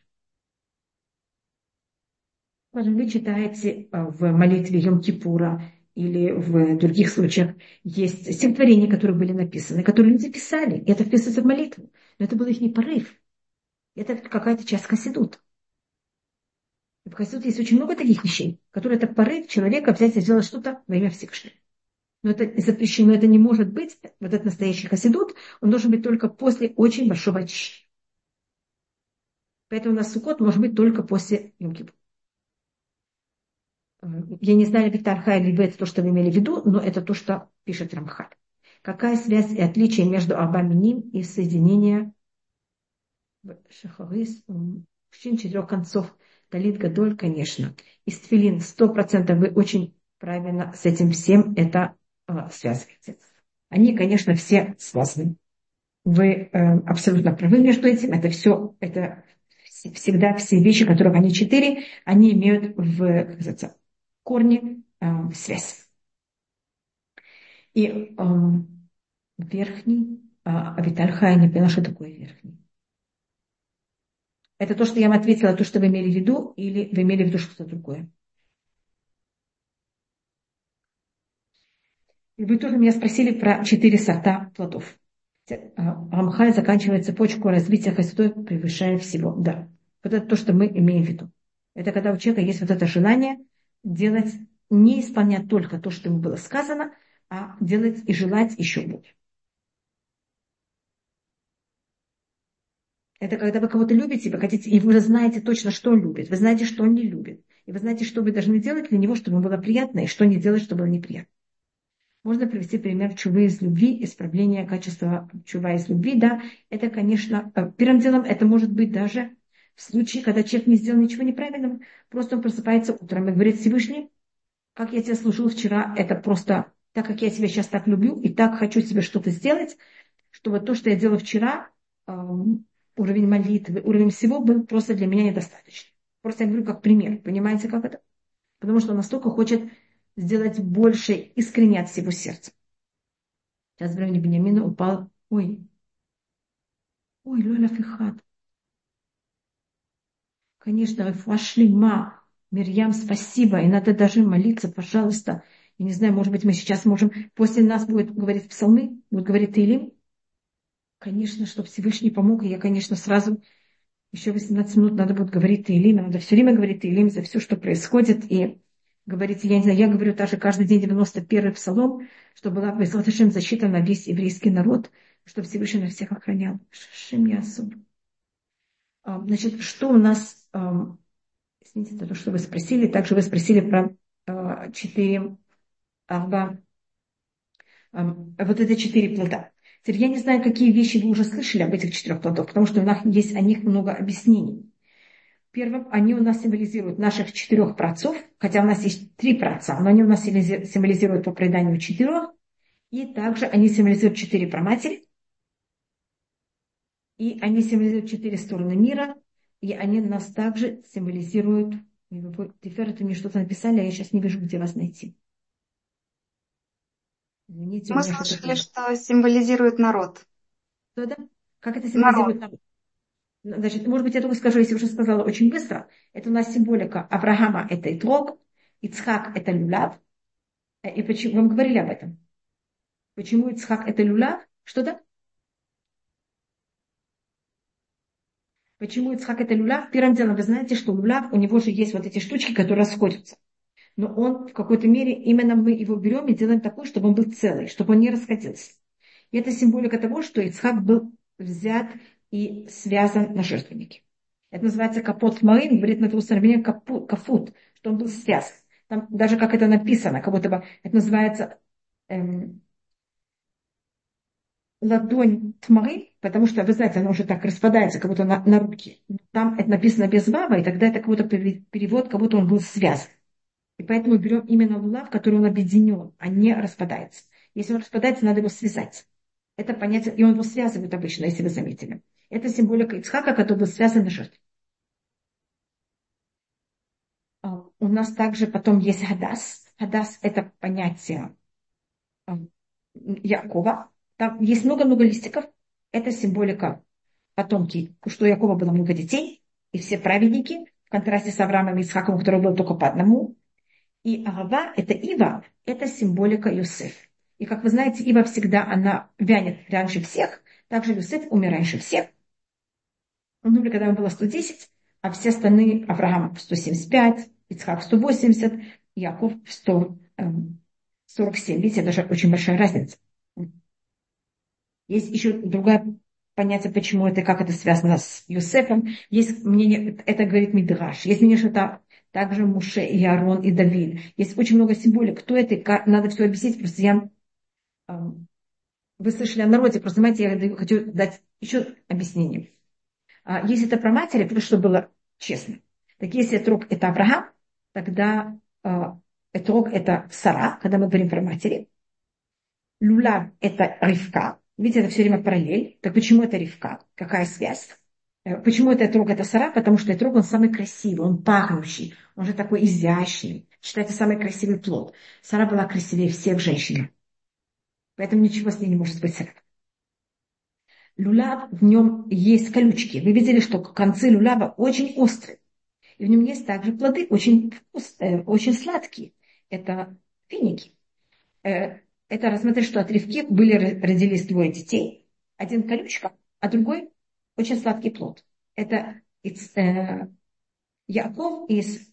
Вы читаете в молитве Йом-Кипура или в других случаях, есть стихотворения, которые были написаны, которые люди писали, и это вписывается в молитву. Но это был их не порыв. Это какая-то часть хасидута. В хасидуте есть очень много таких вещей, которые это порыв человека взять и сделать что-то во имя Всевышнего. Но это запрещено, это не может быть, вот этот настоящий хасидут, он должен быть только после очень большого очищения. Поэтому у нас Суккот может быть только после Йом-Кипура. Я не знаю, Виктор Хай, либо это то, что вы имели в виду, но это то, что пишет Рамхаль. Какая связь и отличие между Арба-Миним и соединение Шахарис, мужчин четырех концов, Талит Гадоль, конечно. Из Тфилин 100% вы очень правильно с этим всем это связываете. Они, конечно, все связаны. Вы абсолютно правы между этим. Это все, это всегда все вещи, которых они четыре, они имеют в корне связь. И верхний, Авиталь Хай не поняла, что такое верхний. Это то, что я вам ответила, то, что вы имели в виду, или вы имели в виду что-то другое? И вы тоже меня спросили про 4 сорта плодов. Рамхаль заканчивает цепочку развития хасидут, превышая всего. Да, вот это то, что мы имеем в виду. Это когда у человека есть вот это желание делать, не исполнять только то, что ему было сказано, а делать и желать еще больше. Это когда вы кого-то любите, вы хотите, и вы уже знаете точно, что он любит, вы знаете, что он не любит. И вы знаете, что вы должны делать для него, чтобы ему было приятно, и что не делать, чтобы было неприятно. Можно привести пример чувы из любви, исправления качества чува из любви. Да, это, конечно, первым делом это может быть даже в случае, когда человек не сделал ничего неправильного, просто он просыпается утром и говорит: Всевышний, как я тебя служил вчера, это просто так, как я тебя сейчас так люблю, и так хочу тебе что-то сделать, чтобы то, что я делала вчера, уровень молитвы, уровень всего был просто для меня недостаточно. Просто я говорю как пример. Понимаете, как это? Потому что он настолько хочет сделать больше искренне от всего сердца. Сейчас времени Беньямина упал. Ой, Лоля Фихат. Конечно, рефуа шлема. Мирьям, спасибо. И надо даже молиться, пожалуйста. Я не знаю, может быть, мы сейчас можем... После нас будет говорить псалмы, будет говорить Таилим. Конечно, чтобы Всевышний помог. И я, конечно, сразу... Еще 18 минут надо будет говорить Таилим. Надо все время говорить Таилим за все, что происходит. И говорить, я не знаю, я говорю также каждый день 91-й псалом, чтобы была Бесваташем защита на весь еврейский народ, чтобы Всевышний нас всех охранял. Шим Ясу. Значит, что у нас... Извините за то, что вы спросили. Также вы спросили про 4 арба, вот это 4 плода. Теперь я не знаю, какие вещи вы уже слышали об этих 4 плодах, потому что у нас есть о них много объяснений. Первым, они у нас символизируют наших 4 праотцов, хотя у нас есть 3 праотца, но они у нас символизируют по преданию 4, и также они символизируют 4 праматери, и они символизируют 4 стороны мира, и они нас также символизируют... Теперь это мне что-то написали, а я сейчас не вижу, где вас найти. Извините, у Мы меня что-то... слышали, что символизирует народ. Что это? Как это Народ. символизирует народ? Значит, может быть, я только скажу, если уже сказала очень быстро. Это у нас символика Авраама – это Итрог, Ицхак – это Люлав. И почему, вам говорили об этом? Почему Ицхак – это Люлав? Что-то? Почему Ицхак – это Люлав? Первым делом, вы знаете, что Люлав, у него же есть вот эти штучки, которые расходятся. Но он в какой-то мере, именно мы его берем и делаем такой, чтобы он был целый, чтобы он не расходился. И это символика того, что Ицхак был взят и связан на жертвеннике. Это называется капот маин, говорит на русском кафут, что он был связан. Там даже как это написано, как будто бы это называется ладонь тмары, потому что, вы знаете, она уже так распадается, как будто на руки. Там это написано без вава, и тогда это как будто перевод, как будто он был связан. И поэтому берем именно лулав, который он объединен, а не распадается. Если он распадается, надо его связать. Это понятие, и он его связывает обычно, если вы заметили. Это символика Ицхака, который был связан на жертве. У нас также потом есть Хадас. Хадас – это понятие Якова. Там есть много-много листиков. Это символика потомки, что у Якова было много детей, и все праведники, в контрасте с Авраамом и Ицхаком, у которого было только по одному. И Агава – это ива, это символика Юсеф. И как вы знаете, ива всегда, она вянет раньше всех, также Юсеф умер раньше всех. Он умер, когда ему было 110, а все остальные, Авраам 175, Ицхак 180, Яков 147. Видите, это же очень большая разница. Есть еще другое понятие, почему это, как это связано с Юсефом. Есть мнение, это говорит Мидраш. Есть мнение, что это также Муше и Аарон и Давид. Есть очень много символик. Кто это, как, надо все объяснить. Просто вы слышали о народе, просто, знаете, я хочу дать еще объяснение. Если это про матери, просто чтобы было честно. Так если Этрог – это Авраам, тогда Этрог – это Сара, когда мы говорим про матери. Люлав – это Ривка. Видите, это все время параллель. Так почему это Ривка? Какая связь? Почему это Этрог, это Сара? Потому что Этрог, он самый красивый, он пахнущий, он же такой изящный. Считается самый красивый плод. Сара была красивее всех женщин. Поэтому ничего с ней не может быть сравнено. Люлав, в нем есть колючки. Вы видели, что концы люлава очень острые. И в нем есть также плоды очень вкусные, очень сладкие. Это финики. Это рассмотреть, что от Ривки родились 2 детей. Один колючка, а другой очень сладкий плод. Это Яков из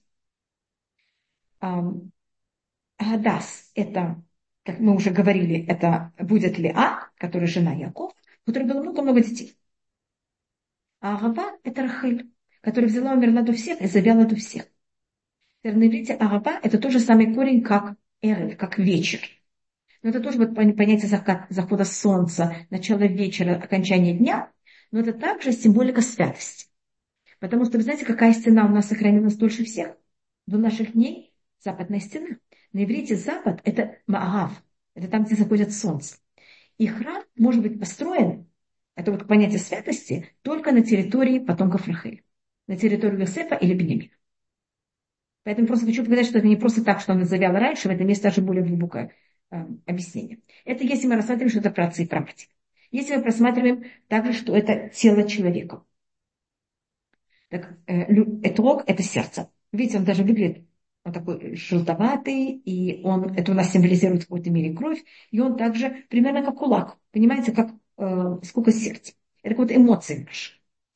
Гадас. Это, как мы уже говорили, это будет Леа, которая жена Яков, у которой было много-много детей. А Агава – это Рахель, которая взяла, умерла до всех и завяла до всех. На иврите Агава – это тот же самый корень, как Эрель, как вечер. Но это тоже вот понятие захода солнца, начала вечера, окончания дня. Но это также символика святости. Потому что вы знаете, какая стена у нас сохранилась дольше всех? До наших дней западная стена. На иврите запад – это Маагав, это там, где заходит солнце. И храм может быть построен, это вот понятие святости, только на территории потомков Рахель, на территории Йосефа или Бенемина. Поэтому просто хочу показать, что это не просто так, что оно завяло раньше, в этом есть даже более глубокое объяснение. Это если мы рассматриваем, что это про отцы и прамати. Если мы просматриваем также, что это тело человека. Так, этрог – это сердце. Видите, он даже выглядит, он такой желтоватый, и это у нас символизирует в какой-то мере кровь, и он также примерно как кулак. Понимаете, как сколько сердца. Это как вот эмоции наши.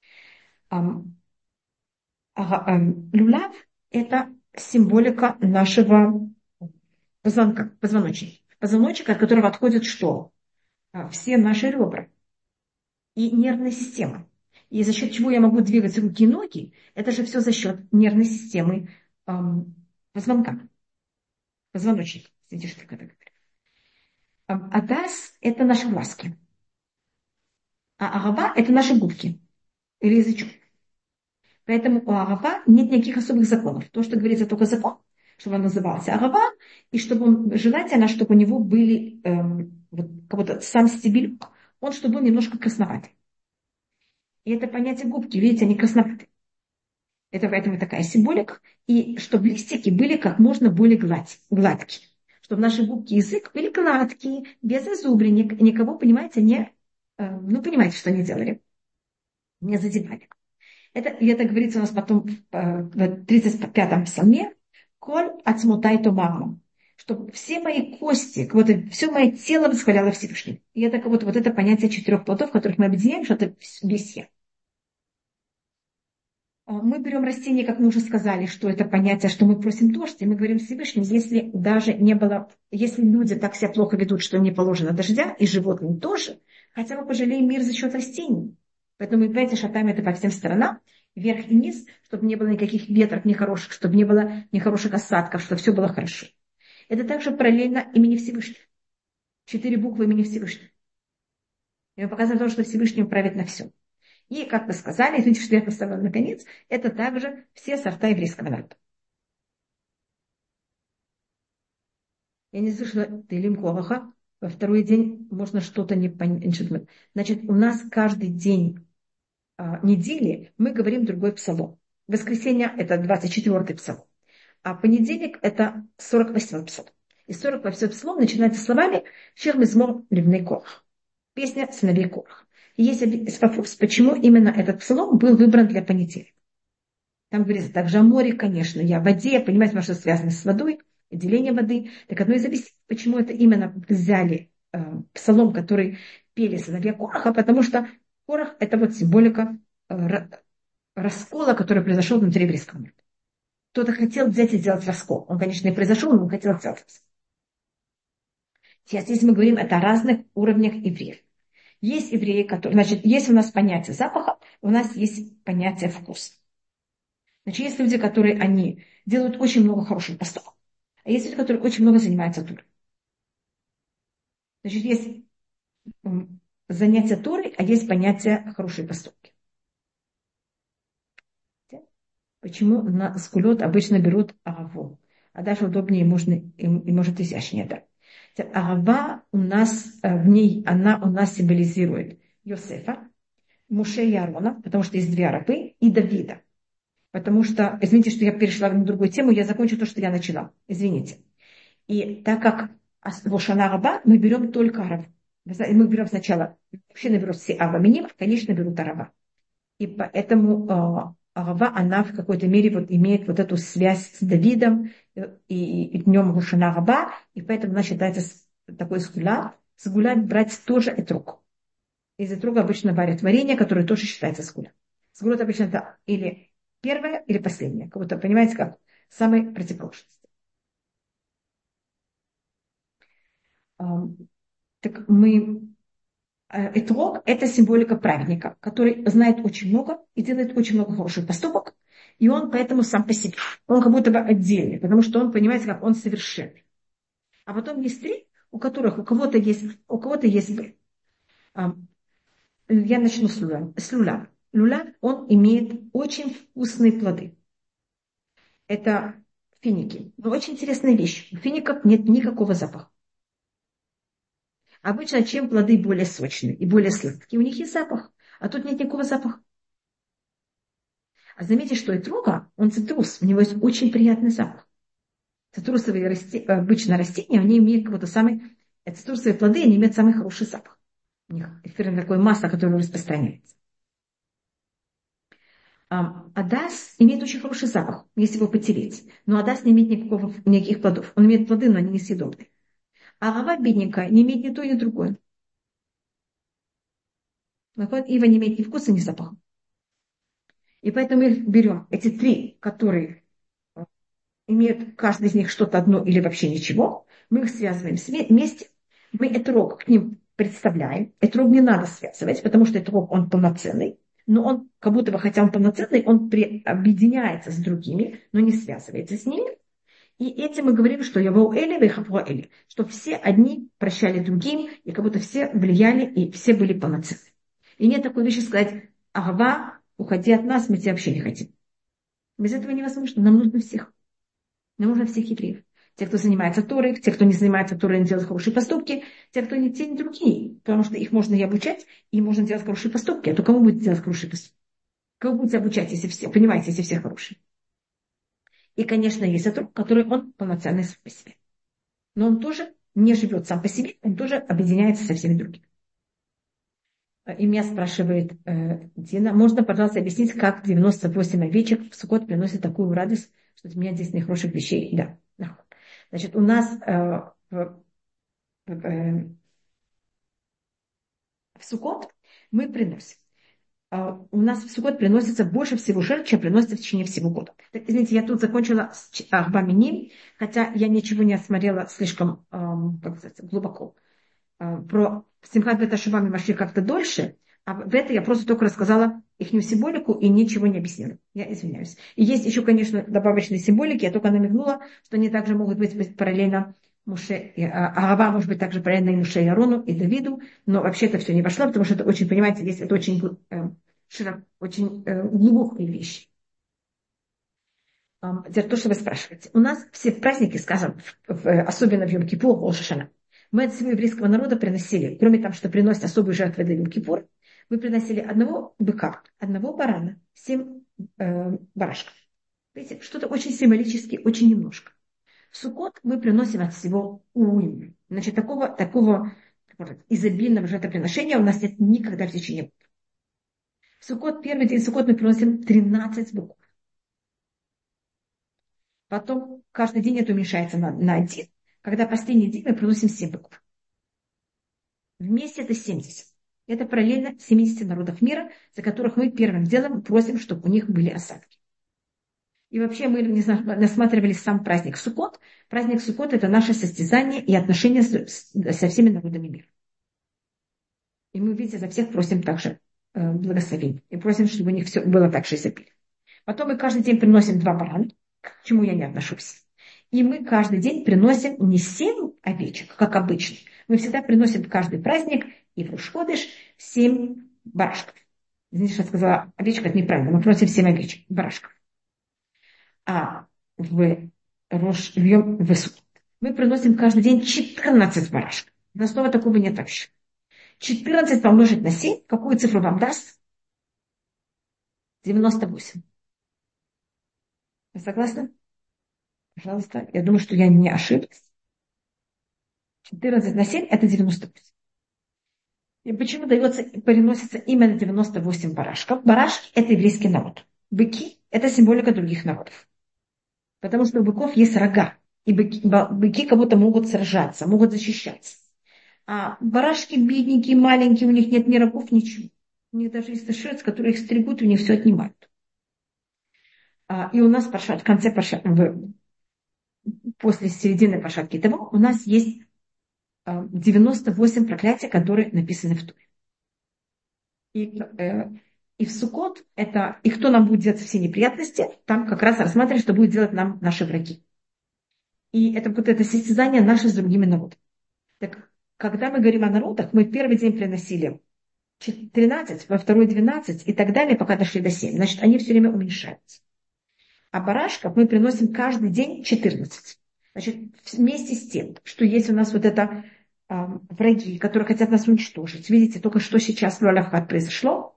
Люлав – это символика нашего позвоночника. Позвоночник, от которого отходит что? Все наши ребра и нервная система. И за счет чего я могу двигать руки и ноги, это же все за счет нервной системы позвонка, позвоночника. Видите, что я говорю. Адас – это наши глазки. А агава – это наши губки или язычок. Поэтому у агава нет никаких особых законов. То, что говорится, только закон, чтобы он назывался агава, и чтобы он, желательно, чтобы у него были вот, как будто сам стебелек, он чтобы был немножко красноватый. И это понятие губки, видите, они красноватые. Это поэтому такая символика. И чтобы листики были как можно более гладкие. Чтобы наши губки и язык были гладкие, без зазубренек. Никого, понимаете, понимаете, что они делали. Не задевали. Это говорится у нас потом в 35-м псалме. Коль ацмутай томаму. Чтобы все мои кости, как будто все мое тело восхваляло Всевышнего. И это как будто вот это понятие 4 плодов, которых мы объединяем, что это весь я. Мы берем растения, как мы уже сказали, что это понятие, что мы просим дождь, и мы говорим Всевышнему, если даже не было, если люди так себя плохо ведут, что им не положено дождя, и животным тоже, хотя бы пожалеем мир за счет растений. Поэтому мы, понимаете, шатаем это по всем сторонам, вверх и вниз, чтобы не было никаких ветров нехороших, чтобы не было нехороших осадков, чтобы все было хорошо. Это также параллельно имени Всевышнего. 4 буквы имени Всевышнего. И мы показываем то, что Всевышний правит на всем. И, как вы сказали, извините, что я поставила наконец, это также все сорта еврейского народа. Я не слышала Теилим Коваха. Во второй день можно что-то не понять. Значит, у нас каждый день недели мы говорим другой псалом. Воскресенье – это 24-й псалом. А понедельник – это 48-й псалом. И 48-й псалом начинается словами «Шир мизмор ливней Корах». Песня сыновей Корах. И есть вопрос, почему именно этот псалом был выбран для понедельника. Там говорится также о море, конечно, и о воде, понимаете, что связано с водой, деление воды. Так одно из объяснений, почему это именно взяли псалом, который пели сыновья Кораха, потому что Корах – это вот символика раскола, который произошел внутри еврейского народа. Кто-то хотел взять и сделать раскол. Он, конечно, и произошел, но он хотел сделать раскол. Сейчас, если мы говорим это о разных уровнях евреев. Есть евреи, которые... Значит, есть у нас понятие запаха, у нас есть понятие вкуса. Значит, есть люди, которые они делают очень много хороших поступков. А есть люди, которые очень много занимаются Торой. Значит, есть занятие Торой, а есть понятие хорошие поступки. Почему на скулет обычно берут агаву? А даже удобнее можно, и может изящнее, да. Агава у нас, в ней, она у нас символизирует Йосефа, Муше и Аарона, потому что есть 2 рабы, и Давида. Потому что, извините, что я перешла на другую тему, я закончу то, что я начала. Извините. И так как в Шана Раба мы берем только Арав. Мы берем сначала, мужчины берут все Аваминим, конечно, берут Арава. И поэтому Арава, она в какой-то мере вот имеет вот эту связь с Давидом и днем Шана Раба, и поэтому она считается такой сгуля. Сгуля брать тоже этрог. Из этрога обычно варят варенье, которое тоже считается сгуля. Сгуля обычно это или первое, или последнее. Как будто, понимаете, как самой противоположности. Так этрог – это символика праведника, который знает очень много и делает очень много хороших поступок, и он поэтому сам по себе. Он как будто бы отдельный, потому что он, понимаете, как он совершенный. А потом есть 3, у кого-то есть. Я начну с люля. Люляв, он имеет очень вкусные плоды. Это финики. Но очень интересная вещь. У фиников нет никакого запаха. Обычно, чем плоды более сочные и более сладкие, у них есть запах. А тут нет никакого запаха. А заметьте, что этрога, он цитрус, у него есть очень приятный запах. Цитрусовые обычно растения, они имеют какой-то самый... Цитрусовые плоды, они имеют самый хороший запах. У них эфирное такое масло, которое распространяется. Адас имеет очень хороший запах, если его потереть. Но адас не имеет никаких плодов. Он имеет плоды, но они несъедобные. А агава бедненькая не имеет ни то, ни другое. Ива не имеет ни вкуса, ни запаха. И поэтому мы берем эти три, которые имеют каждый из них что-то одно или вообще ничего. Мы их связываем вместе. Мы этрог к ним представляем. Этрог не надо связывать, потому что этрог, он полноценный. Но он, как будто бы, хотя он полноценный, он объединяется с другими, но не связывается с ними. И этим мы говорим, что Явоу Эли, Вейхаву Эли, что все одни прощали другим, и как будто все влияли, и все были полноценны. И нет такой вещи сказать: Агава, уходи от нас, мы тебя вообще не хотим. Без этого невозможно. Нам нужно всех. Нам нужно всех евреев. Те, кто занимается Торой, те, кто не занимается Торой, они делают хорошие поступки, те, кто не те, ни другие. Потому что их можно и обучать, и можно делать хорошие поступки. А то кому будет делать хорошие поступки? Кого будете обучать, если все, понимаете, если все хорошие? И, конечно, есть отрок, который он полноценный сам по себе. Но он тоже не живет сам по себе, он тоже объединяется со всеми другими. И меня спрашивает Дина, можно, пожалуйста, объяснить, как 98 овечек в Суккот приносят такую радость, что у меня здесь нехороших вещей? Да. Значит, у нас в Суккот мы приносим. У нас в Суккот приносится больше всего жертв, чем приносится в течение всего года. Так, извините, я тут закончила с Арбаминим, хотя я ничего не осмотрела слишком как сказать, глубоко. Про Симхат бет Тeshuvah мы вошли как-то дольше, а в это я просто только рассказала их символику и ничего не объяснила. Я извиняюсь. И есть еще, конечно, добавочные символики, я только намекнула, что они также могут быть параллельно Муше, Агава может быть также параллельно и Муше, и Арону, и Давиду, но вообще это все не вошло, потому что это очень, понимаете, здесь это очень, очень глубокие вещи. Теперь то, что вы спрашиваете. У нас все праздники, скажем, особенно в Йом-Кипур, Рош-ха-Шана, мы от всего еврейского народа приносили, кроме того, что приносят особые жертвы для Йом-Кипур, мы приносили одного быка, одного барана, 7 барашков. Видите, что-то очень символически, очень немножко. В Суккот мы приносим от всего уйму. Значит, такого изобильного жертвоприношения у нас нет никогда в течение года. В Суккот, первый день Суккот мы приносим 13 быков. Потом каждый день это уменьшается на один. Когда последний день мы приносим 7 быков. Вместе это 70. Это параллельно 70 народов мира, за которых мы первым делом просим, чтобы у них были осадки. И вообще мы насматривали сам праздник Суккот. Праздник Суккот – это наше состязание и отношения со всеми народами мира. И мы, видите, за всех просим также благословения. И просим, чтобы у них все было так же изобильно. Потом мы каждый день приносим 2 барана, к чему я не отношусь. И мы каждый день приносим не 7 овечек, как обычно. Мы всегда приносим в каждый праздник и в Рош-ходеш 7 барашков. Извините, что я сказала овечка, это неправильно. Мы приносим 7 овечек, барашков. А в Суккот мы приносим каждый день 14 барашков. Но снова такого нет вообще. 14 помножить на 7, какую цифру вам даст? 98. Вы согласны? Пожалуйста. Я думаю, что я не ошиблась. 14 на 7 это 98. И почему переносится именно 98 барашков? Барашки – это еврейский народ. Быки – это символика других народов. Потому что у быков есть рога. И быки как будто могут сражаться, могут защищаться. А барашки бедненькие, маленькие, у них нет ни рогов, ничего. У них даже есть шерсть, которые их стригут, и у них все отнимают. И у нас в конце после середины Пашат Китово у нас есть 98 проклятий, которые написаны в Торе. И в Суккот это, и кто нам будет делать все неприятности, там как раз рассматривать, что будет делать нам наши враги. И это вот это состязание наше с другими народами. Так, когда мы говорим о народах, мы первый день приносили 13, во второй 12 и так далее, пока дошли до 7. Значит, они все время уменьшаются. А барашков мы приносим каждый день 14. Значит, вместе с тем, что есть у нас вот это враги, которые хотят нас уничтожить. Видите, только что сейчас в Лалавхат произошло.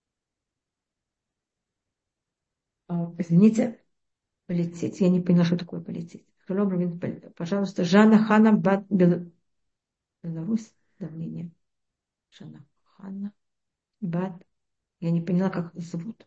Извините, полететь. Я не поняла, что такое полететь. Пожалуйста, Жанна Хана Бат Беларусь. Давление. Жанна Хана Бат. Я не поняла, как их зовут.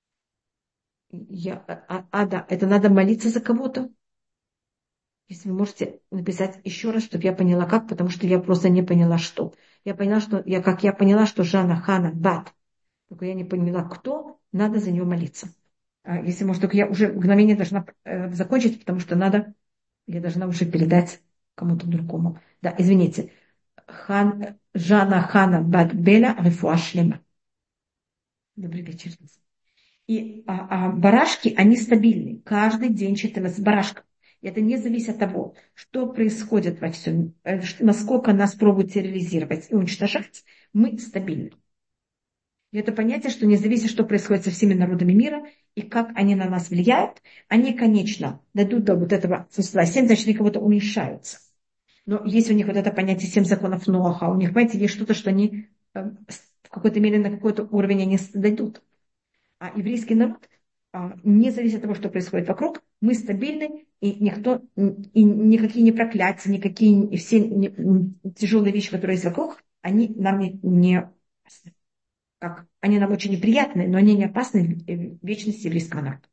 Да, это надо молиться за кого-то. Если вы можете написать еще раз, чтобы я поняла как, потому что я просто не поняла, что. Я поняла, что Жанна Хана Бат. Только я не поняла, кто, надо за нее молиться. Если, может, только я уже мгновение должна закончить, потому что я должна уже передать кому-то другому. Да, извините. Жанна Хана Бат Беля Рефуа Шлема. Добрый вечер. И барашки, они стабильны. Каждый день 14 барашков. И это не зависит от того, что происходит во всем, насколько нас пробуют терроризировать и уничтожать, мы стабильны. И это понятие, что не зависит, что происходит со всеми народами мира и как они на нас влияют, они, конечно, дойдут до вот этого числа 7, значит, они кого-то уменьшаются. Но есть у них вот это понятие 7 законов Ноаха, у них, понимаете, есть что-то, что они в какой-то мере на какой-то уровень они дойдут. А еврейский народ, не зависит от того, что происходит вокруг, мы стабильны, и никакие не проклятия, никакие все тяжелые вещи, которые есть вокруг, они нам не опасны. Они нам очень неприятны, но они не опасны в вечности еврейского народа.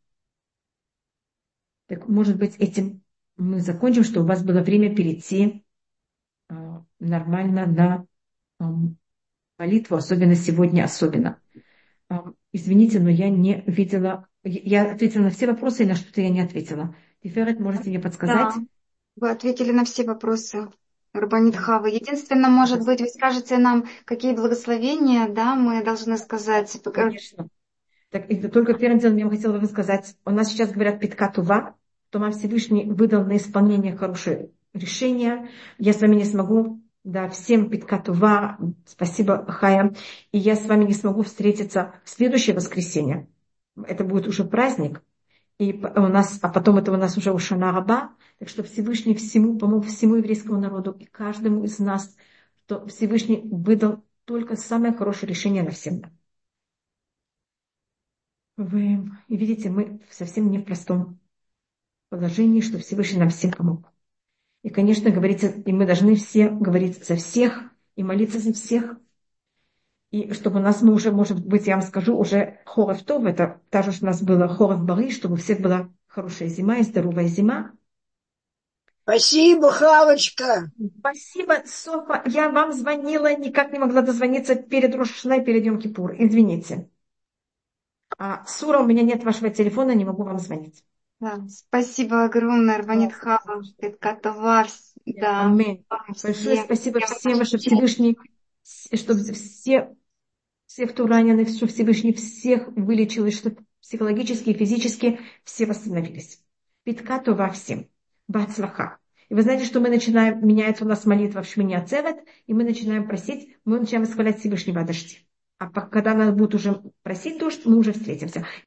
Так, может быть, этим мы закончим, что у вас было время перейти нормально на молитву, особенно сегодня, особенно. Извините, но я не видела, я ответила на все вопросы, и на что-то я не ответила. Тиферет, можете мне подсказать? Да, вы ответили на все вопросы, Рабанит Хава. Единственное, может быть, вы скажете нам, какие благословения, да, мы должны сказать. Конечно. Так, это только первым делом я хотела бы сказать, у нас сейчас говорят Питкатува, то вам Всевышний выдал на исполнение хорошее решение. Я с вами не смогу, да, всем Питкатува, спасибо, Хая, и я с вами не смогу встретиться в следующее воскресенье. Это будет уже праздник, и у нас, а потом это у нас уже Шана Раба, так что Всевышний помог всему еврейскому народу и каждому из нас, что Всевышний выдал только самое хорошее решение на всем нам. Вы видите, мы совсем не в простом положении, что Всевышний нам всем помог. И, конечно, говорится, и мы должны все говорить за всех и молиться за всех. И чтобы у нас, мы уже, может быть, я вам скажу, уже Хорев Тов, это та же, что у нас было Хорев Бары, чтобы у всех была хорошая зима и здоровая зима. Спасибо, Хавочка. Спасибо, Софа. Я вам звонила, никак не могла дозвониться перед Рош ха-Шана и перед Йом-Кипур. Извините. Сура, у меня нет вашего телефона, не могу вам звонить. Да, спасибо огромное, Рабанит Хава, Питкатова, да. Аминь. Большое спасибо всем, что Всевышний, чтобы все, кто ранены, что Всевышний всех вылечил, и что психологически и физически все восстановились. Питкатова всем. Бацлаха. И вы знаете, что мы начинаем, меняется у нас молитва в Шмини Ацевет, и мы начинаем просить, мы начинаем восхвалять Всевышнего о дожде. А когда нас будут уже просить дождь, мы уже встретимся.